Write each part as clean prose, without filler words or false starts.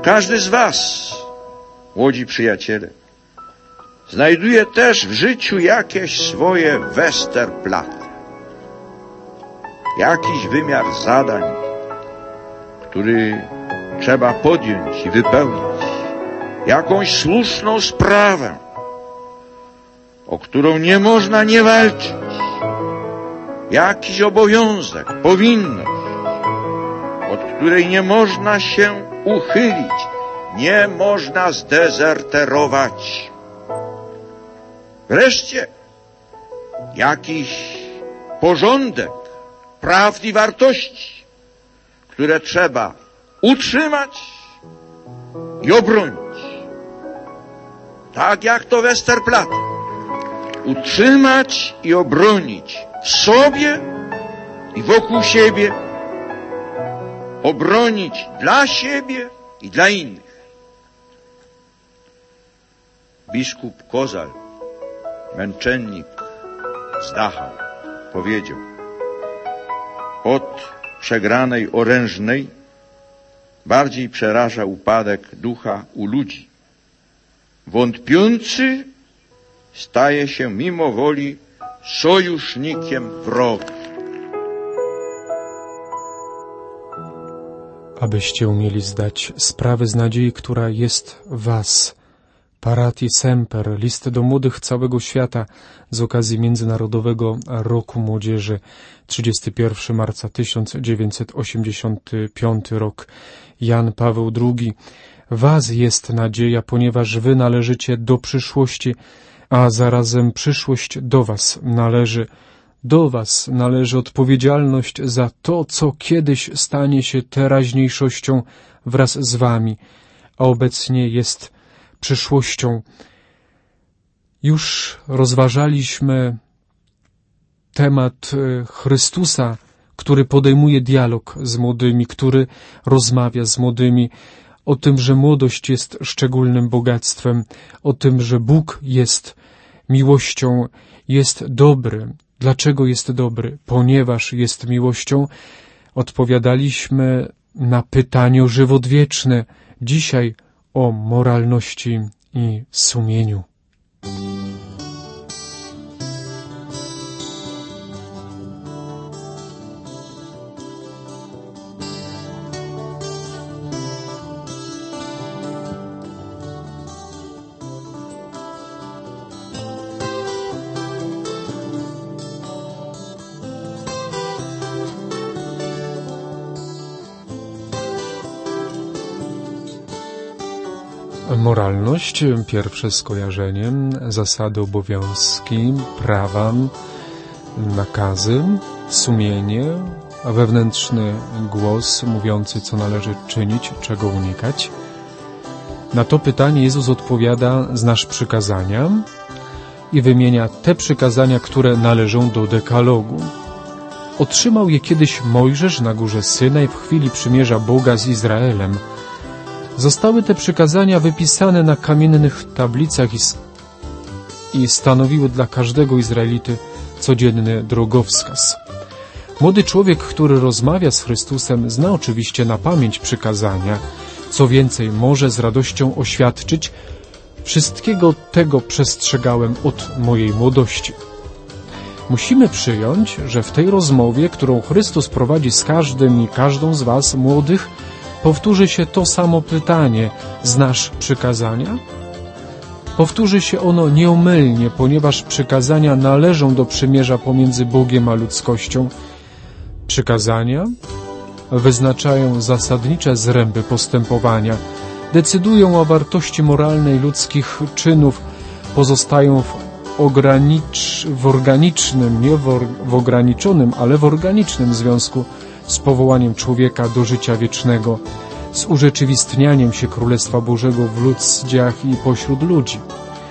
każdy z was, młodzi przyjaciele, znajduje też w życiu jakieś swoje Westerplatte, jakiś wymiar zadań, który trzeba podjąć i wypełnić, jakąś słuszną sprawę, o którą nie można nie walczyć, jakiś obowiązek, powinność, od której nie można się uchylić, nie można zdezerterować. Wreszcie jakiś porządek praw i wartości, które trzeba utrzymać i obronić. Tak jak to Westerplatte. Utrzymać i obronić w sobie i wokół siebie, obronić dla siebie i dla innych. Biskup Kozal, męczennik z Dachau, powiedział: od przegranej orężnej bardziej przeraża upadek ducha u ludzi. Wątpiący staje się mimo woli sojusznikiem wroga. Abyście umieli zdać sprawę z nadziei, która jest w was. Parati Semper, list do młodych całego świata z okazji Międzynarodowego Roku Młodzieży, 31 marca 1985 rok. Jan Paweł II. Was jest nadzieja, ponieważ wy należycie do przyszłości, a zarazem przyszłość do was należy. Do was należy odpowiedzialność za to, co kiedyś stanie się teraźniejszością wraz z wami, a obecnie jest przyszłością. Już rozważaliśmy temat Chrystusa, który podejmuje dialog z młodymi, który rozmawia z młodymi o tym, że młodość jest szczególnym bogactwem, o tym, że Bóg jest miłością, jest dobry. Dlaczego jest dobry? Ponieważ jest miłością. Odpowiadaliśmy na pytanie o żywot wieczny. Dzisiaj o moralności i sumieniu. Moralność, pierwsze skojarzenie, zasady, obowiązki, prawa, nakazy, sumienie, wewnętrzny głos mówiący, co należy czynić, czego unikać. Na to pytanie Jezus odpowiada: znasz przykazania, i wymienia te przykazania, które należą do dekalogu. Otrzymał je kiedyś Mojżesz na górze Synaj w chwili przymierza Boga z Izraelem. Zostały te przykazania wypisane na kamiennych tablicach i stanowiły dla każdego Izraelity codzienny drogowskaz. Młody człowiek, który rozmawia z Chrystusem, zna oczywiście na pamięć przykazania. Co więcej, może z radością oświadczyć: wszystkiego tego przestrzegałem od mojej młodości. Musimy przyjąć, że w tej rozmowie, którą Chrystus prowadzi z każdym i każdą z was, młodych, powtórzy się to samo pytanie: znasz przykazania? Powtórzy się ono nieomylnie, ponieważ przykazania należą do przymierza pomiędzy Bogiem a ludzkością. Przykazania wyznaczają zasadnicze zręby postępowania, decydują o wartości moralnej ludzkich czynów, pozostają w organicznym, nie w ograniczonym, ale w organicznym związku z powołaniem człowieka do życia wiecznego, z urzeczywistnianiem się Królestwa Bożego w ludziach i pośród ludzi.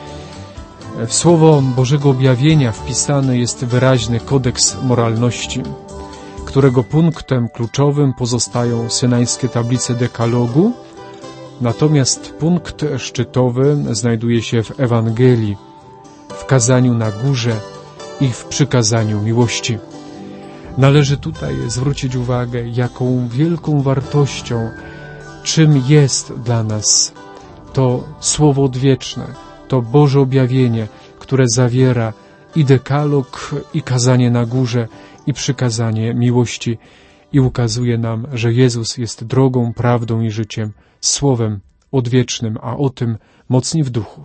W Słowo Bożego objawienia wpisany jest wyraźny kodeks moralności, którego punktem kluczowym pozostają synajskie tablice dekalogu, natomiast punkt szczytowy znajduje się w Ewangelii, w kazaniu na górze i w przykazaniu miłości. Należy tutaj zwrócić uwagę, jaką wielką wartością czym jest dla nas to Słowo odwieczne, to Boże objawienie, które zawiera i dekalog, i kazanie na górze, i przykazanie miłości, i ukazuje nam, że Jezus jest drogą, prawdą i życiem, Słowem odwiecznym, a o tym mocni w duchu.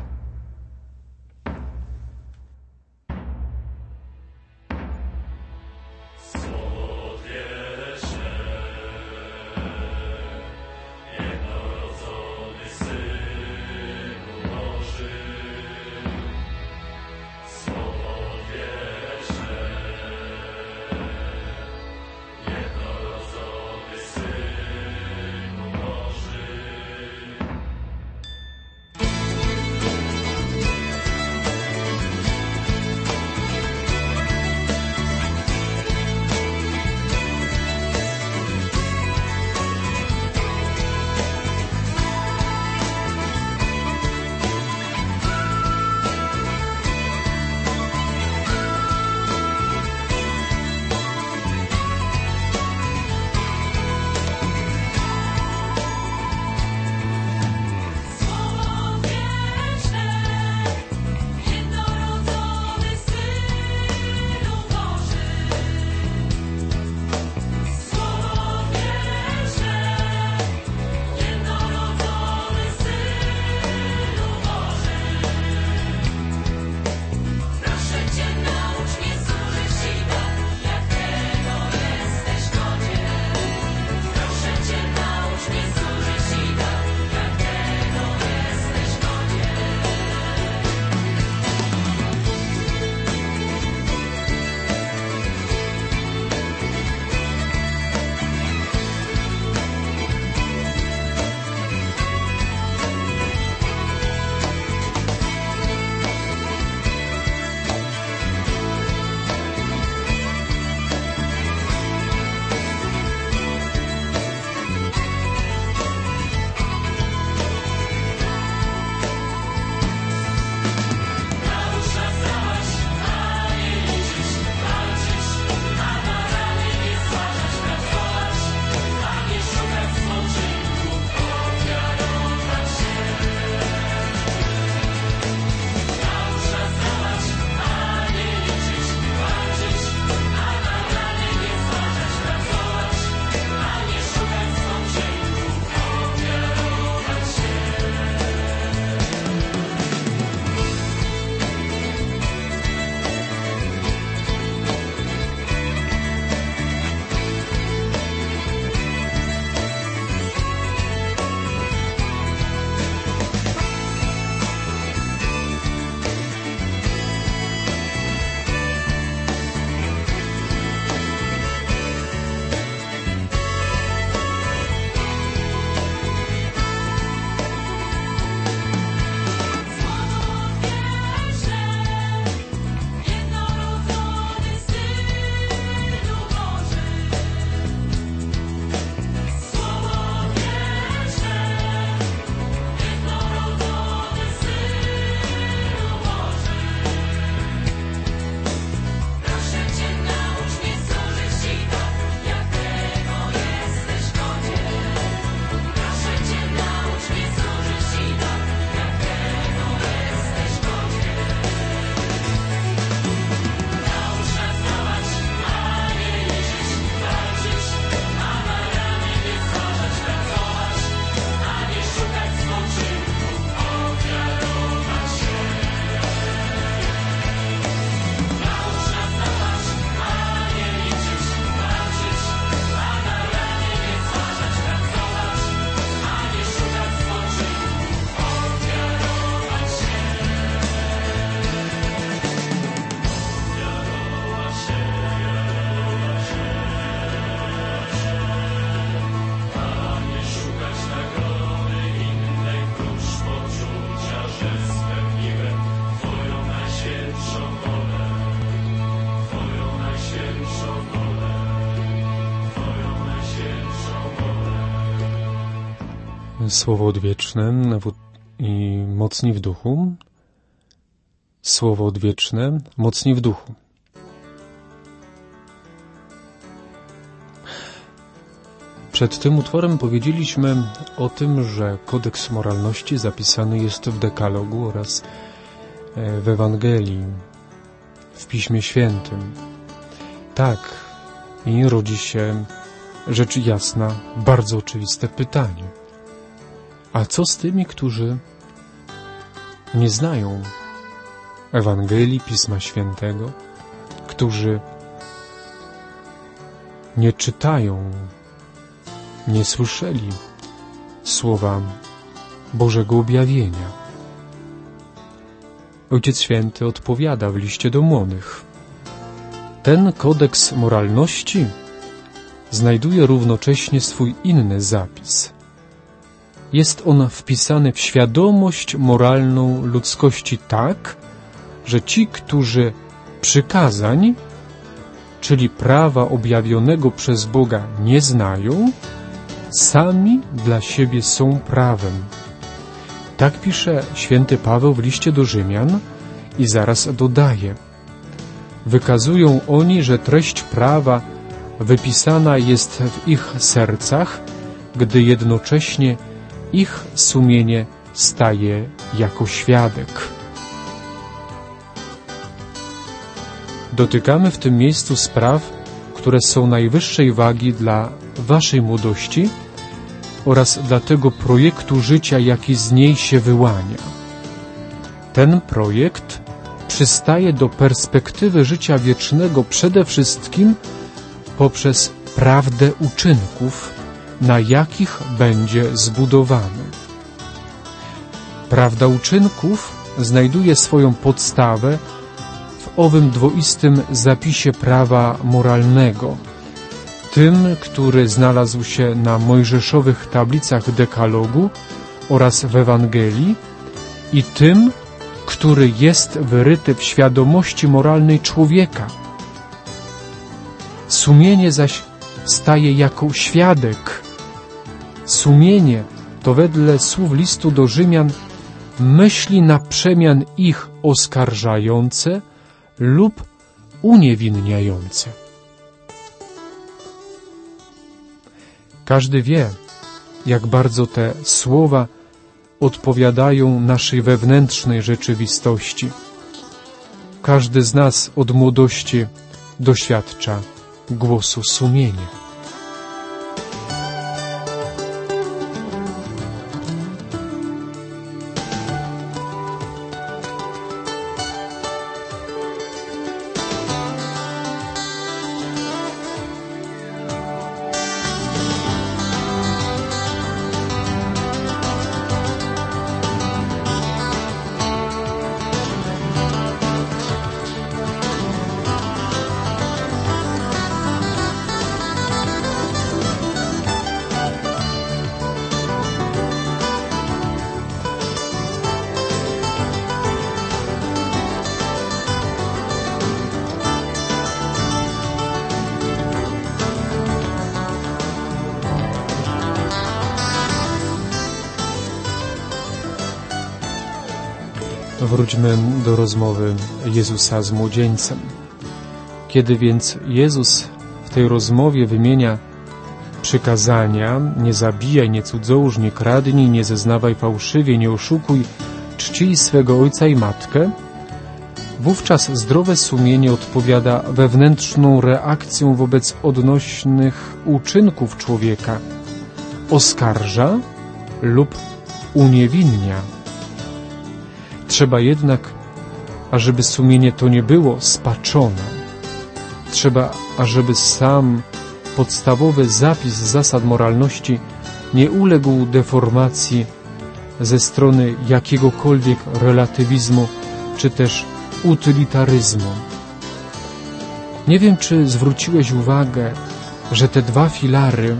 Słowo odwieczne i mocni w duchu. Słowo odwieczne, mocni w duchu. Przed tym utworem powiedzieliśmy o tym, że kodeks moralności zapisany jest w dekalogu oraz w Ewangelii, w Piśmie Świętym. Tak, i rodzi się rzecz jasna, bardzo oczywiste pytanie. A co z tymi, którzy nie znają Ewangelii, Pisma Świętego, którzy nie czytają, nie słyszeli słowa Bożego objawienia? Ojciec Święty odpowiada w liście do młodych. Ten kodeks moralności znajduje równocześnie swój inny zapis. Jest on wpisany w świadomość moralną ludzkości tak, że ci, którzy przykazań, czyli prawa objawionego przez Boga, nie znają, sami dla siebie są prawem. Tak pisze święty Paweł w liście do Rzymian i zaraz dodaje. Wykazują oni, że treść prawa wypisana jest w ich sercach, gdy jednocześnie ich sumienie staje jako świadek. Dotykamy w tym miejscu spraw, które są najwyższej wagi dla waszej młodości oraz dla tego projektu życia, jaki z niej się wyłania. Ten projekt przystaje do perspektywy życia wiecznego przede wszystkim poprzez prawdę uczynków, na jakich będzie zbudowany. Prawda uczynków znajduje swoją podstawę w owym dwoistym zapisie prawa moralnego, tym, który znalazł się na mojżeszowych tablicach dekalogu oraz w Ewangelii, i tym, który jest wyryty w świadomości moralnej człowieka. Sumienie zaś staje jako świadek. Sumienie to wedle słów listu do Rzymian myśli na przemian ich oskarżające lub uniewinniające. Każdy wie, jak bardzo te słowa odpowiadają naszej wewnętrznej rzeczywistości. Każdy z nas od młodości doświadcza głosu sumienia. Wróćmy do rozmowy Jezusa z młodzieńcem. Kiedy więc Jezus w tej rozmowie wymienia przykazania: nie zabijaj, nie cudzołóż, nie kradnij, nie zeznawaj fałszywie, nie oszukuj, czcij swego ojca i matkę, wówczas zdrowe sumienie odpowiada wewnętrzną reakcją wobec odnośnych uczynków człowieka. Oskarża lub uniewinnia. Trzeba jednak, ażeby sumienie to nie było spaczone. Trzeba, ażeby sam podstawowy zapis zasad moralności nie uległ deformacji ze strony jakiegokolwiek relatywizmu czy też utylitaryzmu. Nie wiem, czy zwróciłeś uwagę, że te dwa filary,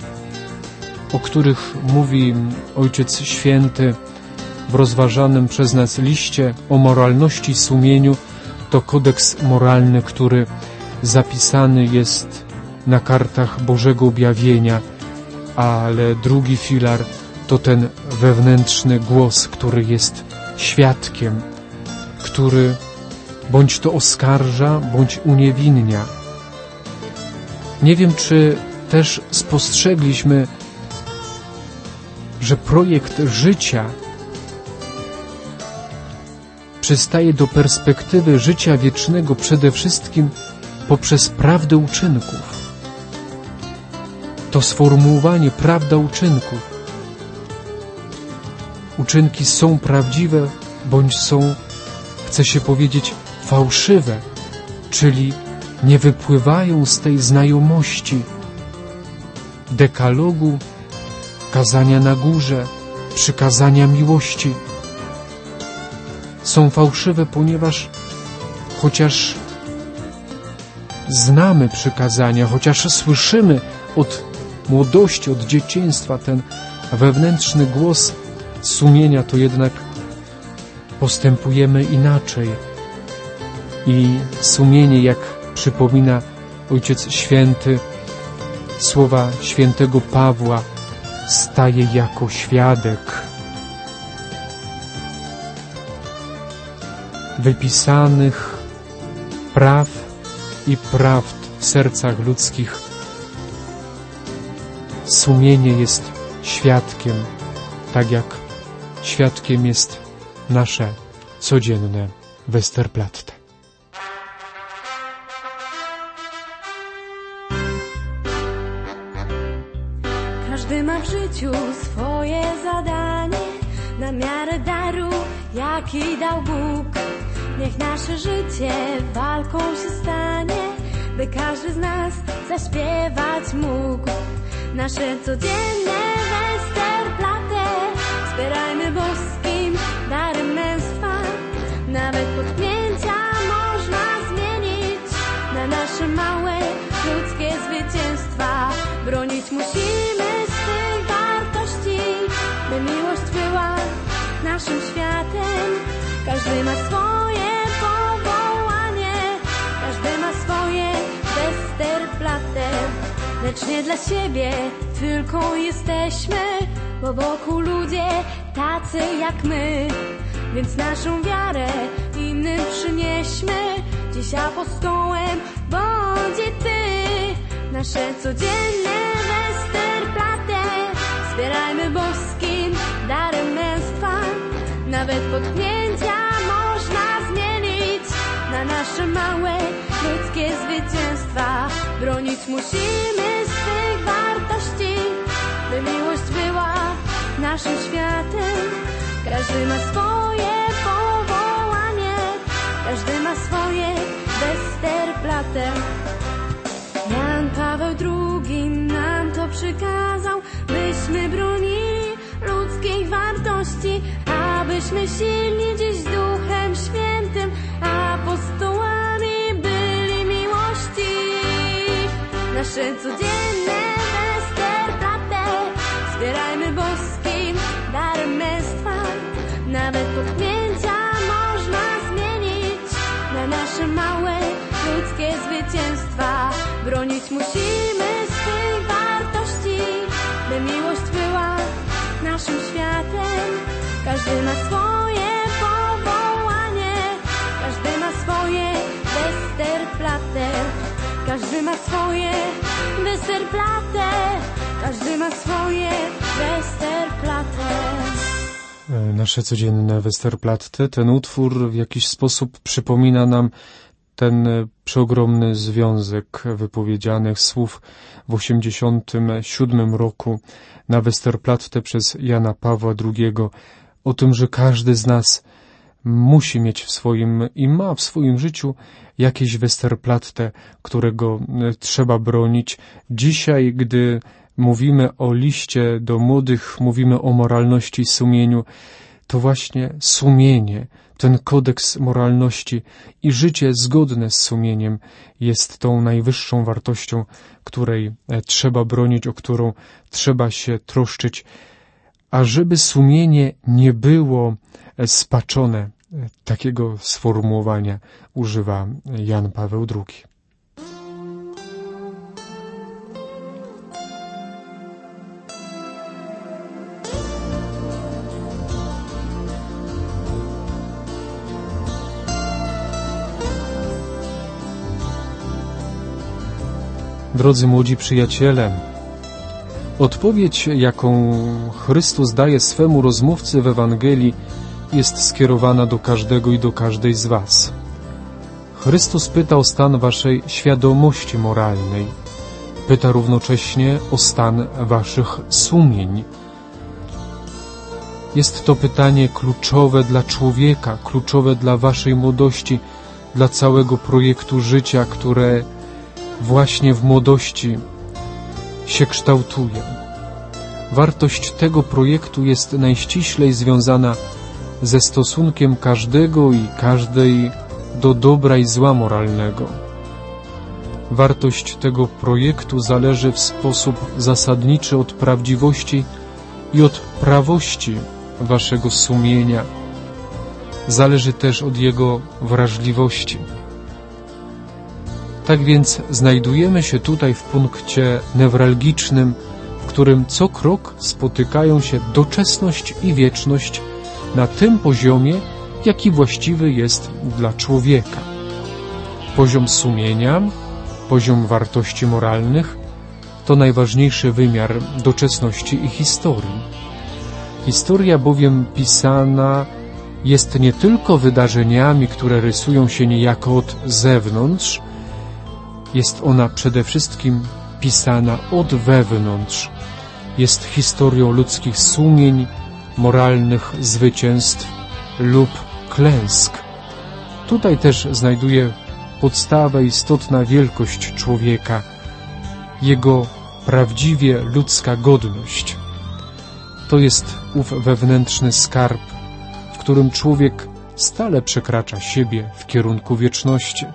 o których mówi Ojciec Święty w rozważanym przez nas liście o moralności i sumieniu, to kodeks moralny, który zapisany jest na kartach Bożego objawienia, ale drugi filar to ten wewnętrzny głos, który jest świadkiem, który bądź to oskarża, bądź uniewinnia. Nie wiem, czy też spostrzegliśmy, że projekt życia przystaje do perspektywy życia wiecznego przede wszystkim poprzez prawdę uczynków. To sformułowanie prawda uczynków. Uczynki są prawdziwe, bądź są, chce się powiedzieć, fałszywe, czyli nie wypływają z tej znajomości dekalogu, kazania na górze, przykazania miłości. Są fałszywe, ponieważ chociaż znamy przykazania, chociaż słyszymy od młodości, od dzieciństwa ten wewnętrzny głos sumienia, to jednak postępujemy inaczej. I sumienie, jak przypomina Ojciec Święty, słowa świętego Pawła, staje jako świadek. Wypisanych praw i prawd w sercach ludzkich sumienie jest świadkiem, tak jak świadkiem jest nasze codzienne Westerplatte. Każdy ma w życiu swoje zadanie, na miarę daru, jaki dał Bóg. Niech nasze życie walką się stanie, by każdy z nas zaśpiewać mógł. Nasze codzienne Westerplatte wspierajmy boskim darem męstwa. Nawet potknięcia można zmienić na nasze małe ludzkie zwycięstwa. Bronić musimy swych wartości, by miłość była naszym światem. Każdy ma swoje powołanie, każdy ma swoje Westerplatte. Lecz nie dla siebie tylko jesteśmy, bo wokół ludzie tacy jak my. Więc naszą wiarę innym przynieśmy, dziś apostołem bądź i ty. Nasze codzienne Westerplatte wspierajmy boskim darem męstwa. Nawet potknięcia można zmienić na nasze małe ludzkie zwycięstwa. Bronić musimy swych wartości, by miłość była naszym światem. Każdy ma swoje powołanie, każdy ma swoje Westerplatte. Jan Paweł II nam to przykazał, byśmy bronili ludzkiej wartości, abyśmy silni dziś Duchem Świętym apostołami byli miłości. Nasze codzienne Westerplatte wspierajmy boskim darem męstwa. Nawet potknięcia można zmienić na nasze małe ludzkie zwycięstwa. Bronić musimy swych wartości, by miłość była naszym światem. Każdy ma swoje powołanie, każdy ma swoje Westerplatte. Każdy ma swoje Westerplatte, każdy ma swoje Westerplatte. Nasze codzienne Westerplatte, ten utwór w jakiś sposób przypomina nam ten przeogromny związek wypowiedzianych słów w 1987 roku na Westerplatte przez Jana Pawła II o tym, że każdy z nas musi mieć w swoim i ma w swoim życiu jakieś Westerplatte, którego trzeba bronić. Dzisiaj, gdy mówimy o liście do młodych, mówimy o moralności i sumieniu, to właśnie sumienie, ten kodeks moralności i życie zgodne z sumieniem jest tą najwyższą wartością, której trzeba bronić, o którą trzeba się troszczyć, a żeby sumienie nie było spaczone. Takiego sformułowania używa Jan Paweł II. Drodzy młodzi przyjaciele, odpowiedź, jaką Chrystus daje swemu rozmówcy w Ewangelii, jest skierowana do każdego i do każdej z was. Chrystus pyta o stan waszej świadomości moralnej. Pyta równocześnie o stan waszych sumień. Jest to pytanie kluczowe dla człowieka, kluczowe dla waszej młodości, dla całego projektu życia, które właśnie w młodości się kształtuje. Wartość tego projektu jest najściślej związana ze stosunkiem każdego i każdej do dobra i zła moralnego. Wartość tego projektu zależy w sposób zasadniczy od prawdziwości i od prawości waszego sumienia. Zależy też od jego wrażliwości. Tak więc znajdujemy się tutaj w punkcie newralgicznym, w którym co krok spotykają się doczesność i wieczność na tym poziomie, jaki właściwy jest dla człowieka. Poziom sumienia, poziom wartości moralnych to najważniejszy wymiar doczesności i historii. Historia bowiem pisana jest nie tylko wydarzeniami, które rysują się niejako od zewnątrz, jest ona przede wszystkim pisana od wewnątrz. Jest historią ludzkich sumień, moralnych zwycięstw lub klęsk. Tutaj też znajduje podstawę istotna wielkość człowieka, jego prawdziwie ludzka godność. To jest ów wewnętrzny skarb, w którym człowiek stale przekracza siebie w kierunku wieczności.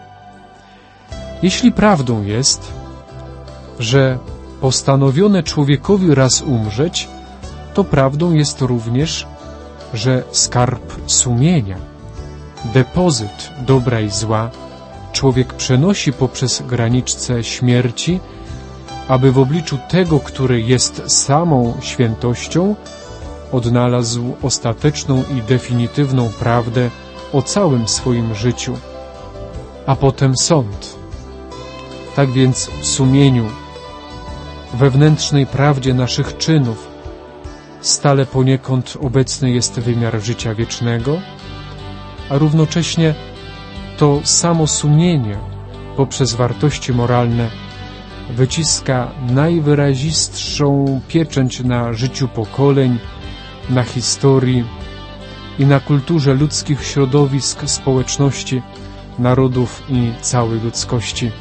Jeśli prawdą jest, że postanowione człowiekowi raz umrzeć, to prawdą jest również, że skarb sumienia, depozyt dobra i zła, człowiek przenosi poprzez graniczce śmierci, aby w obliczu tego, który jest samą świętością, odnalazł ostateczną i definitywną prawdę o całym swoim życiu, a potem sąd. Tak więc w sumieniu, wewnętrznej prawdzie naszych czynów stale poniekąd obecny jest wymiar życia wiecznego, a równocześnie to samo sumienie poprzez wartości moralne wyciska najwyrazistszą pieczęć na życiu pokoleń, na historii i na kulturze ludzkich środowisk, społeczności, narodów i całej ludzkości.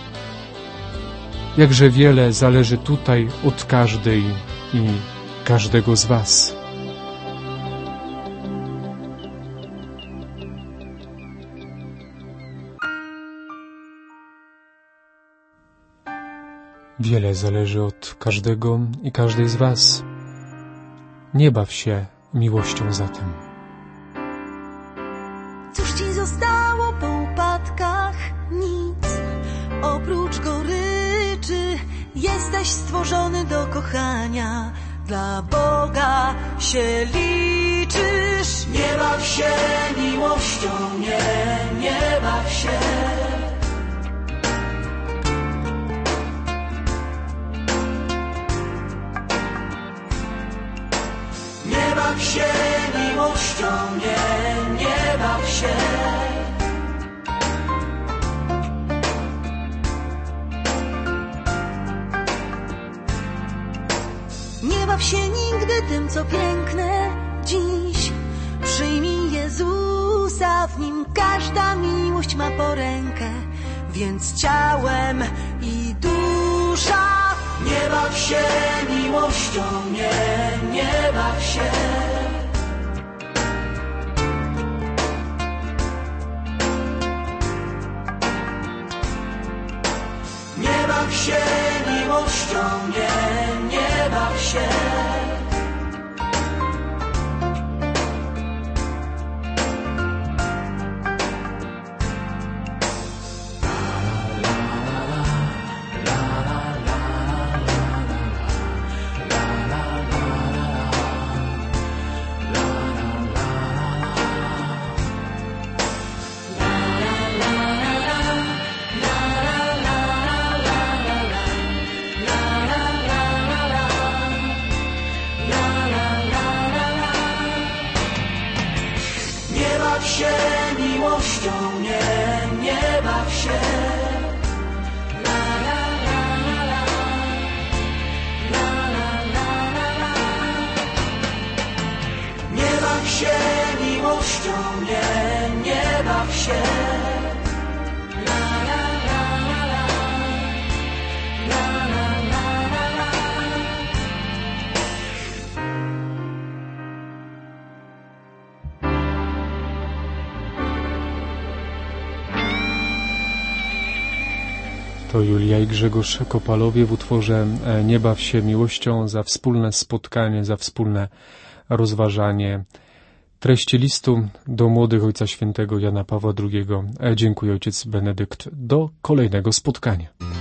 Jakże wiele zależy tutaj od każdej i każdego z was. Wiele zależy od każdego i każdej z was. Nie baw się miłością zatem. Cóż ci zostało po upadkach? Nic, oprócz goryczy. Jesteś stworzony do kochania, dla Boga się liczysz. Nie baw się miłością, nie baw się. Nie baw się miłością, nie baw się. Nie baw się nigdy tym, co piękne dziś. Przyjmij Jezusa, w Nim każda miłość ma porękę. Więc ciałem i dusza. Nie baw się miłością, nie baw się. Nie baw się miłością, nie baw się. miłością, nie baw się. To Julia i Grzegorz Kopalowie w utworze Nie baw się miłością, za wspólne spotkanie, za wspólne rozważanie treści listu do młodych Ojca Świętego Jana Pawła II. Dziękuję, ojciec Benedykt. Do kolejnego spotkania.